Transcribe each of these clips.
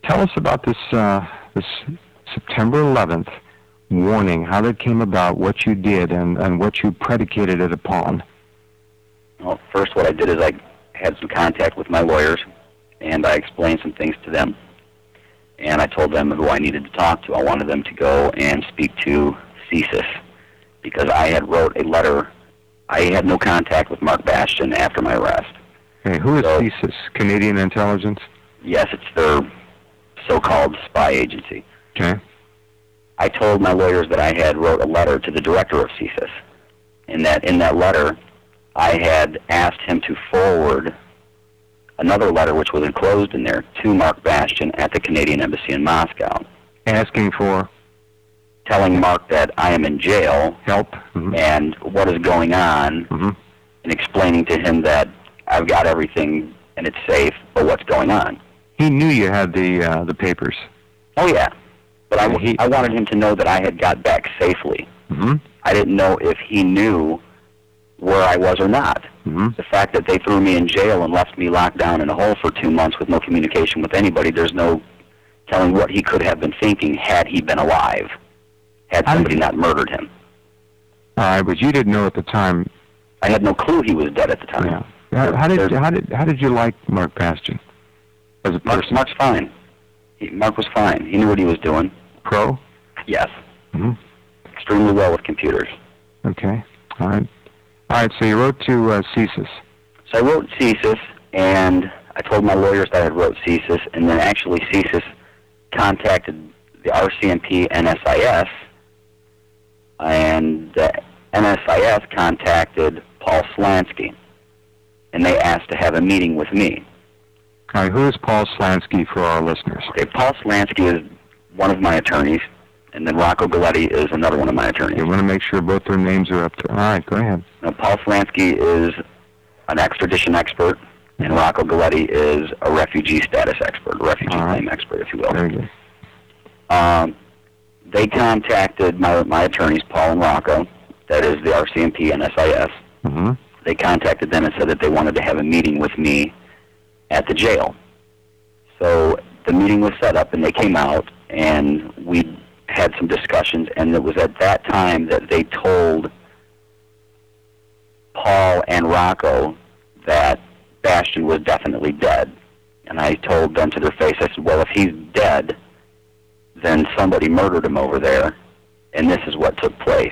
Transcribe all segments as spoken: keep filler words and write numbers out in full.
Tell us about this uh, this September eleventh warning, how that came about, what you did, and, and what you predicated it upon. Well, first what I did is I had some contact with my lawyers, and I explained some things to them. And I told them who I needed to talk to. I wanted them to go and speak to CSIS, because I had wrote a letter. I had no contact with Mark Bastian after my arrest. Okay, who is so, CSIS? Canadian Intelligence? Yes, it's their so-called spy agency. Okay. I told my lawyers that I had wrote a letter to the director of CSIS, and that in that letter I had asked him to forward another letter, which was enclosed in there, to Mark Bastian at the Canadian Embassy in Moscow. Asking for? Telling Mark that I am in jail. Help. Mm-hmm. And what is going on, mm-hmm. and explaining to him that I've got everything and it's safe, but what's going on. He knew you had the uh, the papers. Oh, yeah. But I, he, I wanted him to know that I had got back safely. Mm-hmm. I didn't know if he knew where I was or not. Mm-hmm. The fact that they threw me in jail and left me locked down in a hole for two months with no communication with anybody, there's no telling what he could have been thinking had he been alive, had somebody not murdered him. All right, but you didn't know at the time. I had no clue he was dead at the time. Yeah. How, how did how did how did you like Mark Bastian as a person? Mark, Mark's fine. He, Mark was fine. He knew what he was doing. Pro? Yes. Mm-hmm. Extremely well with computers. Okay. All right. All right. So you wrote to uh, CSIS. So I wrote CSIS, and I told my lawyers that I wrote CSIS, and then actually CSIS contacted the R C M P N S I S, and the N S I S contacted Paul Slansky, and they asked to have a meeting with me. All right, who is Paul Slansky for our listeners? Okay, Paul Slansky is one of my attorneys, and then Rocco Galletti is another one of my attorneys. You want to make sure both their names are up to... All right, go ahead. Now, Paul Slansky is an extradition expert, and Rocco Galletti is a refugee status expert, a refugee right. claim expert, if you will. Very good. Um, they contacted my, my attorneys, Paul and Rocco, that is the R C M P and S I S. Mm-hmm. They contacted them and said that they wanted to have a meeting with me at the jail. So the meeting was set up, and they came out, and we had some discussions, and it was at that time that they told Paul and Rocco that Bastian was definitely dead. And I told them to their face, I said, well, if he's dead, then somebody murdered him over there, and this is what took place.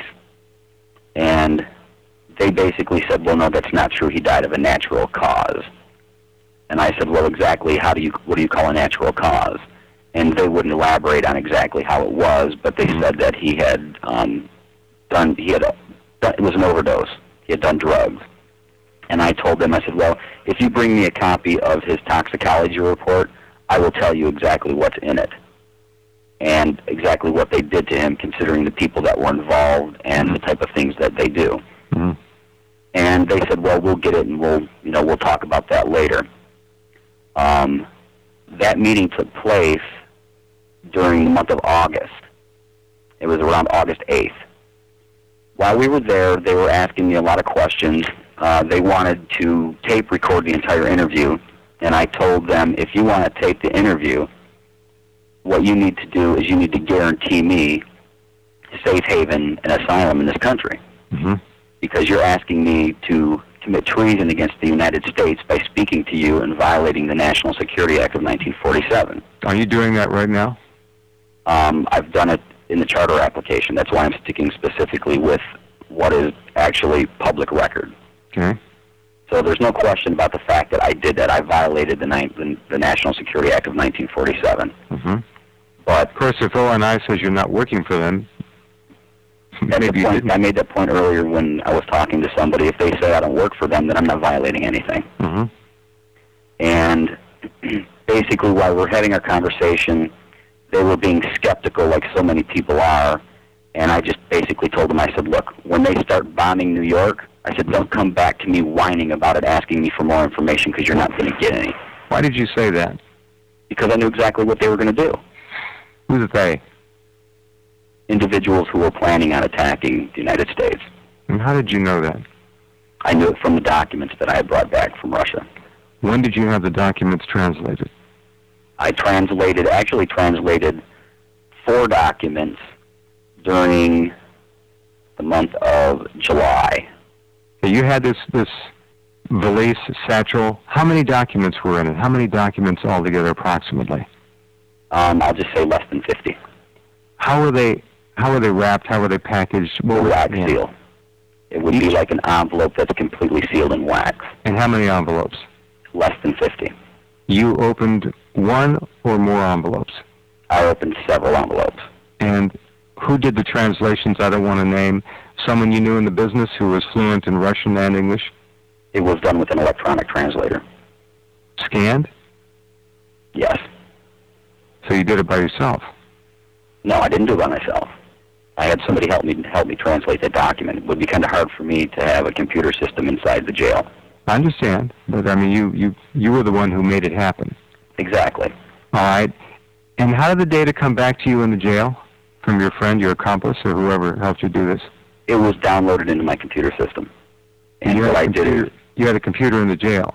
And they basically said, well, no, that's not true. He died of a natural cause. And I said, well, exactly how do you, what do you call a natural cause? And they wouldn't elaborate on exactly how it was, but they mm-hmm. said that he had um, done, he had, done, it was an overdose. He had done drugs. And I told them, I said, well, if you bring me a copy of his toxicology report, I will tell you exactly what's in it and exactly what they did to him, considering the people that were involved and mm-hmm. the type of things that they do. Mm-hmm. And they said, well, we'll get it, and we'll, you know, we'll talk about that later. Um, that meeting took place during the month of August. It was around August eighth. While we were there, they were asking me a lot of questions. Uh, they wanted to tape record the entire interview, and I told them, if you want to tape the interview, what you need to do is you need to guarantee me safe haven and asylum in this country. Mm-hmm. Because you're asking me to commit treason against the United States by speaking to you and violating the National Security Act of nineteen forty-seven. Are you doing that right now? Um, I've done it in the charter application. That's why I'm sticking specifically with what is actually public record. Okay. So there's no question about the fact that I did that. I violated the, the, the National Security Act of nineteen forty-seven. Mm-hmm. But of course, if O N I says you're not working for them, That's maybe the point. you I made that point earlier when I was talking to somebody. If they say I don't work for them, then I'm not violating anything. Mm-hmm. And basically, while we're having our conversation, they were being skeptical, like so many people are. And I just basically told them, I said, look, when they start bombing New York, I said, don't come back to me whining about it, asking me for more information, because you're not going to get any. Why did you say that? Because I knew exactly what they were going to do. Who's they? Individuals who were planning on attacking the United States. And how did you know that? I knew it from the documents that I had brought back from Russia. When did you have the documents translated? I translated, actually translated four documents during the month of July. You had this, this valise, satchel. How many documents were in it? How many documents altogether, approximately? Um, I'll just say less than fifty. How were they, how were they wrapped? How were they packaged? What was Wax in? seal. It would be like an envelope that's completely sealed in wax. And how many envelopes? Less than fifty. You opened one or more envelopes? I opened several envelopes. And who did the translations? I don't want to name. Someone you knew in the business who was fluent in Russian and English? It was done with an electronic translator. Scanned? Yes. So you did it by yourself? No, I didn't do it by myself. I had somebody help me help me translate the document. It would be kind of hard for me to have a computer system inside the jail. I understand, but I mean, you, you, you were the one who made it happen. Exactly. All right. And how did the data come back to you in the jail from your friend, your accomplice, or whoever helped you do this? It was downloaded into my computer system. And you what had I a computer, did is... You had a computer in the jail?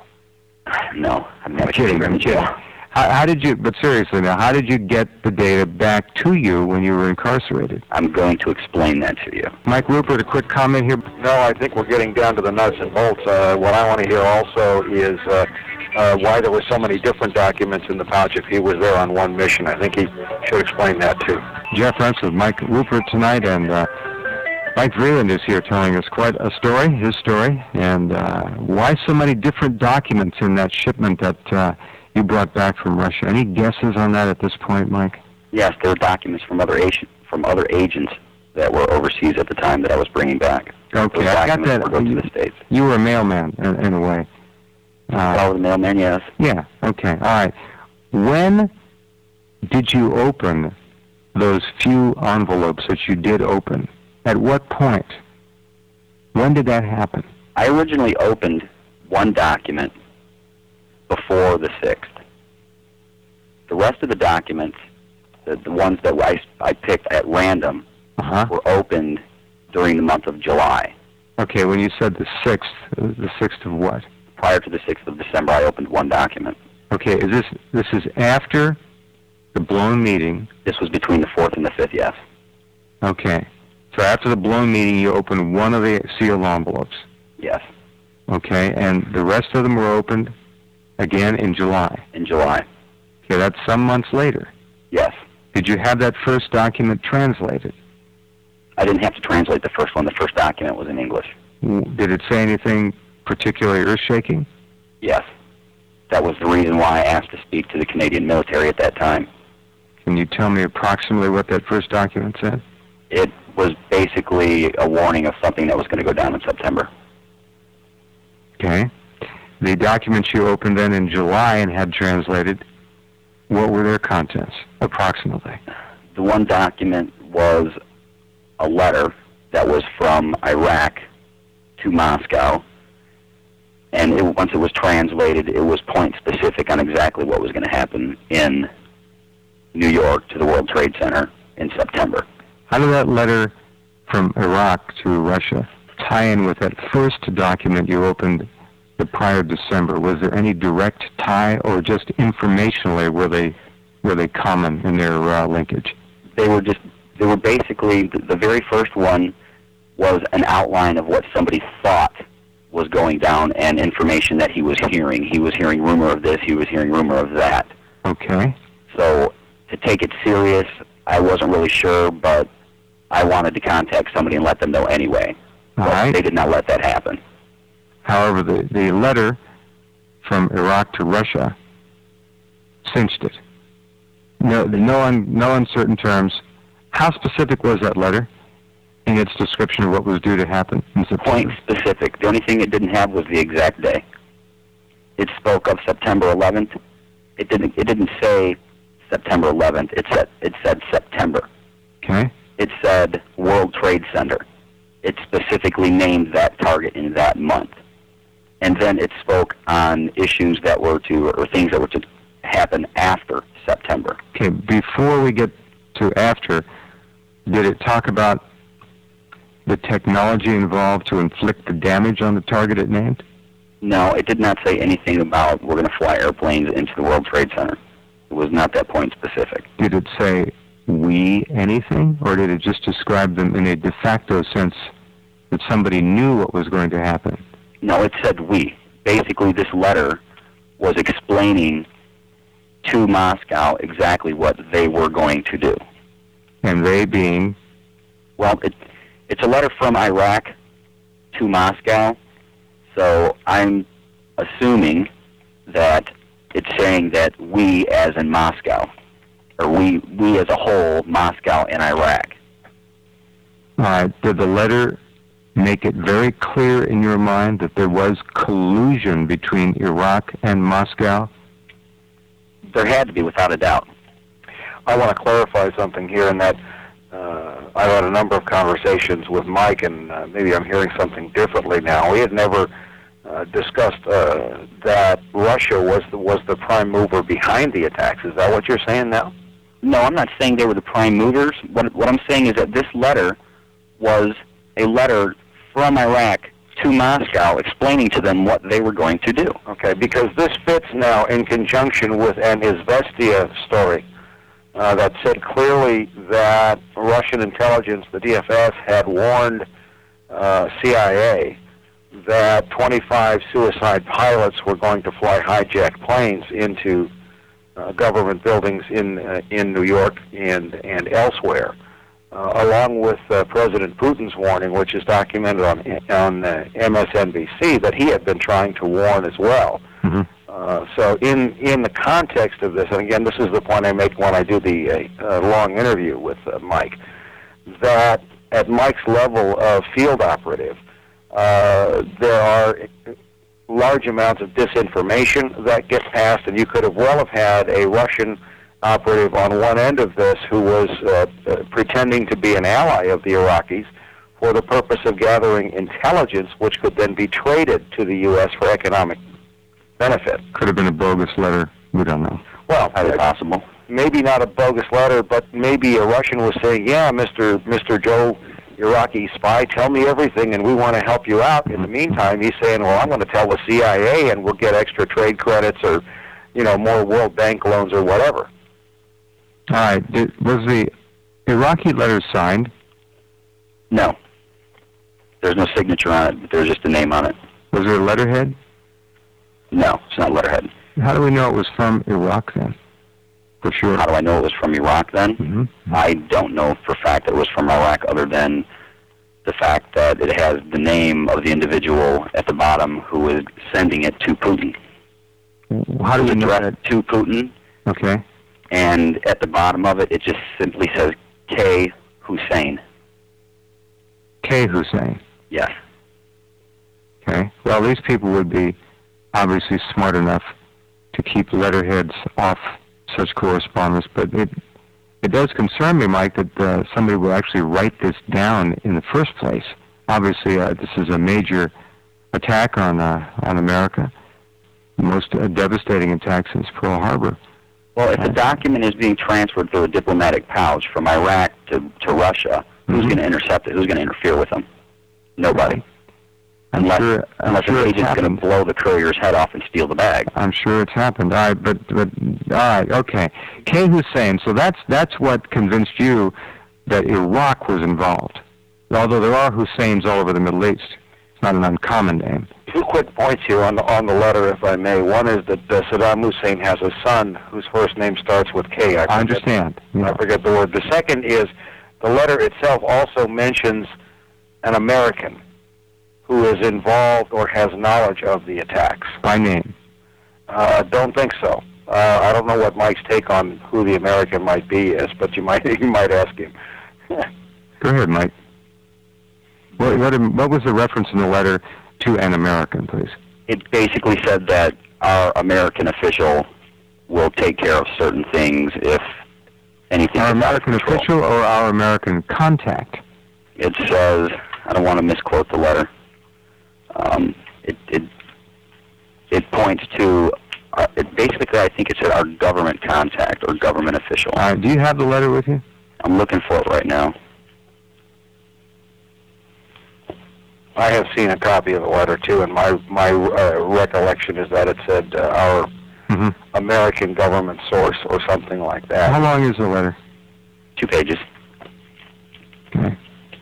No, I've never I'm kidding, I'm kidding. How, how did you, but seriously now, how did you get the data back to you when you were incarcerated? I'm going to explain that to you. Mike Rupert, a quick comment here. No, I think we're getting down to the nuts and bolts. Uh, what I want to hear also is uh, uh, why there were so many different documents in the pouch if he was there on one mission. I think he should explain that too. Jeff Rense with Mike Rupert tonight, and uh, Mike Vreeland is here telling us quite a story, his story, and uh, why so many different documents in that shipment that uh, you brought back from Russia. Any guesses on that at this point, Mike? Yes, there are documents from other agent, from other agents that were overseas at the time that I was bringing back. Okay, I got that. Were going to the States. You were a mailman, in, in a way. Uh, I was a mailman, yes. Yeah, okay, all right. When did you open those few envelopes that you did open? At what point? When did that happen? I originally opened one document before the sixth. The rest of the documents, the, the ones that I, I picked at random, uh-huh. were opened during the month of July. Okay, when you said the sixth, the sixth of what? Prior to the sixth of December, I opened one document. Okay, is this this is after the blown meeting? This was between the fourth and the fifth, yes. Okay, so after the blown meeting, you opened one of the sealed envelopes. Yes. Okay, and the rest of them were opened again in July. In July. Okay, that's some months later. Yes. Did you have that first document translated? I didn't have to translate the first one. The first document was in English. Did it say anything particularly earth-shaking? Yes. That was the reason why I asked to speak to the Canadian military at that time. Can you tell me approximately what that first document said? It was basically a warning of something that was going to go down in September. Okay. The documents you opened then in July and had translated, what were their contents, approximately? The one document was a letter that was from Iraq to Moscow, and it, once it was translated, it was point-specific on exactly what was going to happen in New York to the World Trade Center in September. How did that letter from Iraq to Russia tie in with that first document you opened the prior December? Was there any direct tie, or just informationally were they were they common in their uh, linkage? They were just they were basically the, the very first one was an outline of what somebody thought was going down and information that he was hearing. He was hearing rumor of this. He was hearing rumor of that. Okay. So to take it serious, I wasn't really sure, but I wanted to contact somebody and let them know anyway. All but right. They did not let that happen. However, the, the letter from Iraq to Russia cinched it. No, no, un, no uncertain terms. How specific was that letter in its description of what was due to happen in September? Point specific. The only thing it didn't have was the exact day. It spoke of September eleventh. It didn't. It didn't say September eleventh. It said. It said September. Okay. It said World Trade Center. It specifically named that target in that month. And then it spoke on issues that were to, or things that were to happen after September. Okay, before we get to after, did it talk about the technology involved to inflict the damage on the target it named? No, it did not say anything about we're going to fly airplanes into the World Trade Center. It was not that point specific. Did it say we anything, or did it just describe them in a de facto sense that somebody knew what was going to happen? No, it said we. Basically, this letter was explaining to Moscow exactly what they were going to do. And they being? Well, it, it's a letter from Iraq to Moscow, so I'm assuming that it's saying that we as in Moscow, or we, we as a whole, Moscow and Iraq. All right. Did the letter make it very clear in your mind that there was collusion between Iraq and Moscow? There had to be, without a doubt. I want to clarify something here in that uh, I've had a number of conversations with Mike, and uh, maybe I'm hearing something differently now. We had never uh, discussed uh, that Russia was the, was the prime mover behind the attacks. Is that what you're saying now? No, I'm not saying they were the prime movers. What, what I'm saying is that this letter was a letter from Iraq to Moscow explaining to them what they were going to do. Okay, because this fits now in conjunction with an Izvestia story uh, that said clearly that Russian intelligence, the D F S, had warned uh, C I A that twenty-five suicide pilots were going to fly hijacked planes into uh, government buildings in uh, in New York and and elsewhere. Uh, along with uh, President Putin's warning, which is documented on on uh, M S N B C, that he had been trying to warn as well. Mm-hmm. Uh, so in in the context of this, and again, this is the point I make when I do the uh, uh, long interview with uh, Mike, that at Mike's level of field operative, uh, there are large amounts of disinformation that gets passed, and you could have well have had a Russian operative on one end of this who was uh, uh, pretending to be an ally of the Iraqis for the purpose of gathering intelligence, which could then be traded to the U S for economic benefit. Could have been a bogus letter. We don't know. Well, Highly possible. maybe not a bogus letter, but maybe a Russian was saying, yeah, Mister Mister Joe, Iraqi spy, tell me everything, and we want to help you out. In the meantime, he's saying, well, I'm going to tell the C I A, and we'll get extra trade credits or, you know, more World Bank loans or whatever. All right. Did, was the Iraqi letter signed? No. There's no signature on it, but there's just a name on it. Was there a letterhead? No, it's not letterhead. How do we know it was from Iraq then? For sure. How do I know it was from Iraq then? Mm-hmm. I don't know for a fact that it was from Iraq, other than the fact that it has the name of the individual at the bottom who is sending it to Putin. How do we know that? Addressed to Putin, Okay. and at the bottom of it, it just simply says K. Hussein. K. Hussein. Yes. Okay. Well, these people would be obviously smart enough to keep letterheads off such correspondence, but it it does concern me, Mike, that uh, somebody will actually write this down in the first place. Obviously, uh, this is a major attack on uh, on America, the most uh, devastating attack since Pearl Harbor. Well, if the document is being transferred through a diplomatic pouch from Iraq to, to Russia, who's Mm-hmm. going to intercept it? Who's going to interfere with them? Nobody. I'm unless sure, I'm unless sure an it's agent's going happened. to blow the courier's head off and steal the bag. I'm sure it's happened. All right, but but all right, okay. K. Hussein. So that's that's what convinced you that Iraq was involved. Although there are Husseins all over the Middle East, it's not an uncommon name. Two quick points here on the, on the letter, if I may. One is that uh, Saddam Hussein has a son whose first name starts with K. I, I understand. Yeah. I forget the word. The second is the letter itself also mentions an American who is involved or has knowledge of the attacks. By name. Uh, don't think so. Uh, I don't know what Mike's take on who the American might be is, but you might you might ask him. Go ahead, Mike. What, what, what was the reference in the letter to an American, please? It basically said that our American official will take care of certain things if anything Our is out of American control. official or our American contact? It says, I don't want to misquote the letter. Um, it, it it points to, uh, it basically, I think it said our government contact or government official. All right, do you have the letter with you? I'm looking for it right now. I have seen a copy of the letter too, and my my uh, recollection is that it said uh, our mm-hmm. American government source or something like that. How long is the letter? Two pages. Okay.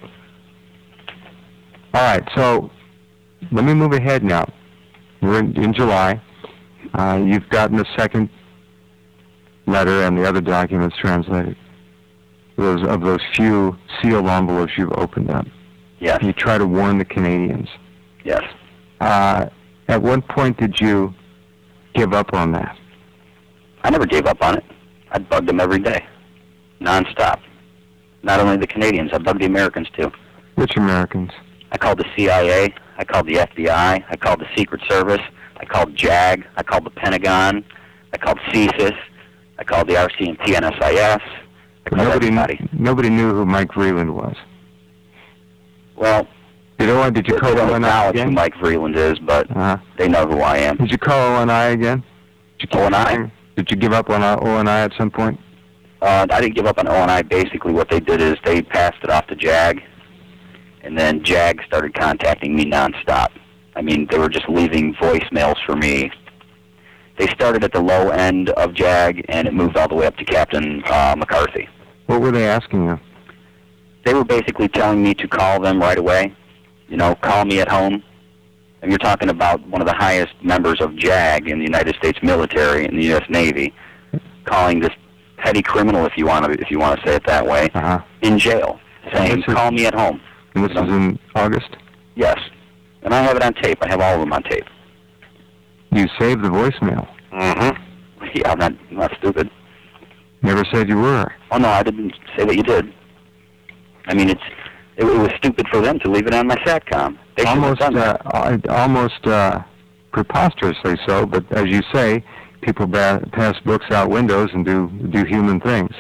All right, so let me move ahead now. We're in, in July. Uh, you've gotten the second letter and the other documents translated. Those of those few sealed envelopes you've opened up. Yes. You try to warn the Canadians. Yes. Uh, at what point did you give up on that? I never gave up on it. I bugged them every day, nonstop. Not only the Canadians, I bugged the Americans too. Which Americans? I called the C I A. I called the F B I. I called the Secret Service. I called JAG. I called the Pentagon. I called C S I S. I called the R C M P and S I S. I called Nobody, everybody. nobody knew who Mike Vreeland was. Well, Did, oh, did you they call don't O N I acknowledge who again? Mike Vreeland is, but Uh-huh. they know who I am. Did you call O N I again? Did you keep O N I? trying? Did you give up on O N I at some point? Uh, I didn't give up on O N I. Basically, what they did is they passed it off to JAG, and then JAG started contacting me nonstop. I mean, they were just leaving voicemails for me. They started at the low end of JAG, and it moved all the way up to Captain uh, McCarthy. What were they asking you? They were basically telling me to call them right away. You know, call me at home. And you're talking about one of the highest members of JAG in the United States military and the U S Navy, calling this petty criminal, if you want to, if you want to say it that way, Uh-huh. in jail, saying, This is- "Call me at home." And this You know? was in August? Yes, and I have it on tape. I have all of them on tape. You saved the voicemail. Mm-hmm. Yeah, I'm not, I'm not stupid. Never said you were. Oh no, I didn't say that you did. I mean, it's it, it was stupid for them to leave it on my SATCOM. They should have Almost, done that. uh, almost uh, preposterously so, but as you say, people ba- pass books out windows and do, do human things.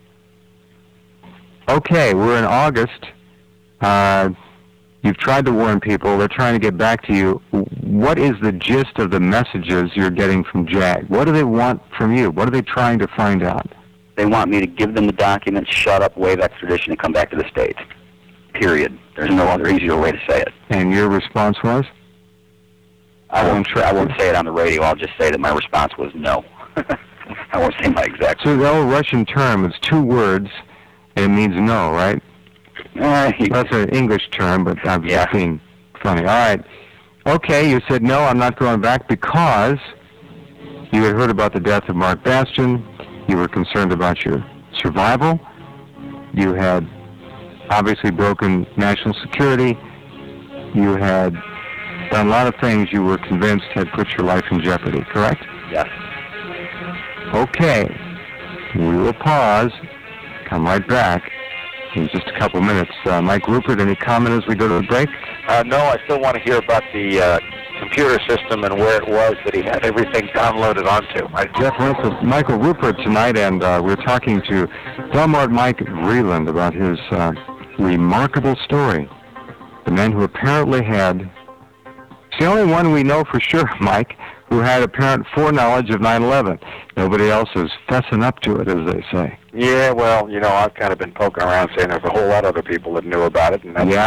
Okay, we're in August. Uh, you've tried to warn people. They're trying to get back to you. What is the gist of the messages you're getting from JAG? What do they want from you? What are they trying to find out? They want me to give them the documents, shut up, waive extradition, and come back to the States. Period. There's no other easier way to say it. And your response was? I won't. I won't say it on the radio. I'll just say that my response was no. I won't say my exact. So the old Russian term is two words, and it means no, right? Uh, That's an English term, but I'm just Yeah. being funny. All right. Okay, you said, no, I'm not going back because you had heard about the death of Mark Bastian. You were concerned about your survival. You had obviously broken national security. You had done a lot of things you were convinced had put your life in jeopardy, correct? Yes. Okay. We will pause. Come right back in just a couple minutes. Uh, Mike Rupert, any comment as we go to the break? Uh, no, I still want to hear about the uh, computer system and where it was that he had everything downloaded onto. I, Jeff Russell, Michael Rupert tonight, and uh, we're talking to Delmart Mike Vreeland about his uh, remarkable story. The man who apparently had, it's the only one we know for sure, Mike, who had apparent foreknowledge of nine eleven. Nobody else is fessing up to it, as they say. yeah, well, you know, I've kind of been poking around saying there's a whole lot of other people that knew about it, and that's Yeah.